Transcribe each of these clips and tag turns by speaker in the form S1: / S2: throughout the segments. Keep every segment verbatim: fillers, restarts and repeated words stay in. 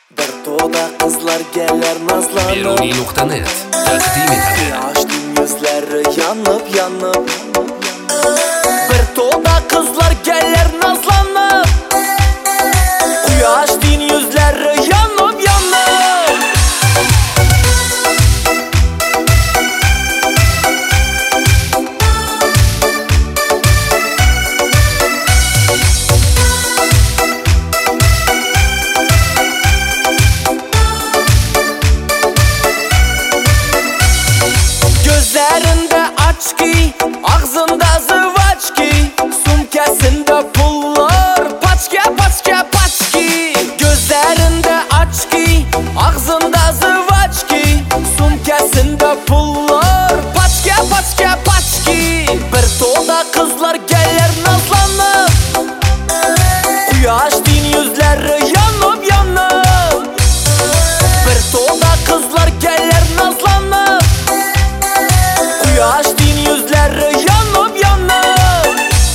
S1: Bir to'da qizlar kelar nazlanib
S2: Beruniy nuqta net taqdim etadi.
S1: Yoshning yuzlari yanib yanib Bir to'da qizlar kelar nazlanib Yoshning yuzlari yanib yanib Gözlerinde açki, ağzında zıvaçki, sumkasında pullar, paçka paçka paçki. Gözlerinde açki, ağzında zıvaçki, sumkasında pullar, paçka paçka paçki. Bir to'da kızlar gelir nazlanıp, quyoshning yuzlari yanıp yanıp. Bir to'da kızlar gelir nazlanıp, Yoshning yuzlari yanib yanib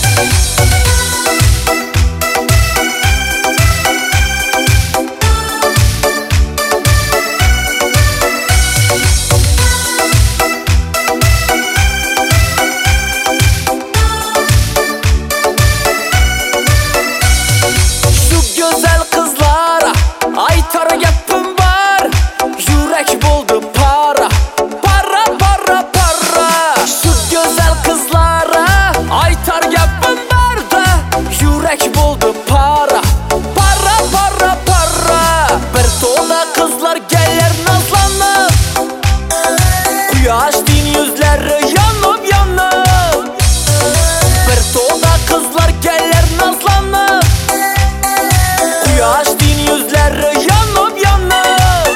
S1: Shu go'zal qizlara aytar gapim bor, yurak bo'ldi para, para para para. Shu go'zal qizlara aytar gapim bor da, yurak bo'ldi para, para para para. Bir to'da qizlar kelar nazlanib, quyoshning yuzlari yanib yanib. Bir to'da qizlar kelar nazlanib, quyoshning yuzlari yanib yanib.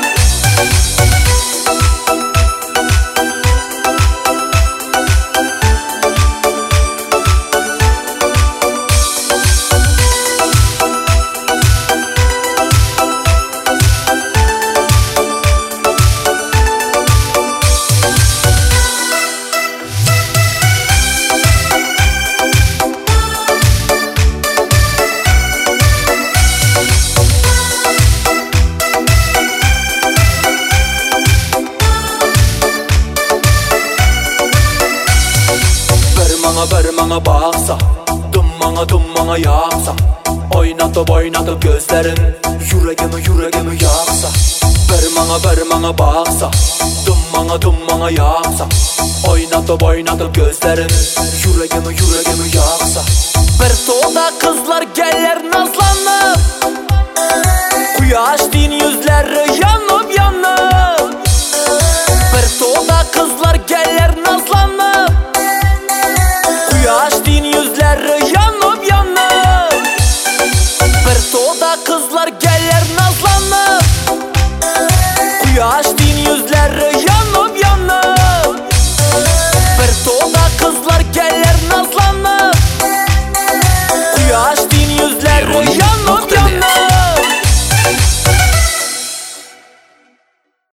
S1: Bir manga baksa, dum manga dum manga yaksa, oynatıp oynatıp gözlerin yüreğimi yüreğimi yaksa. Bir manga bir manga baksa, dum manga dum manga yaksa, oynatıp oynatıp gözlerin yüreğimi yüreğimi yaksa. Bir to'da kızlar gelir nazlanıp,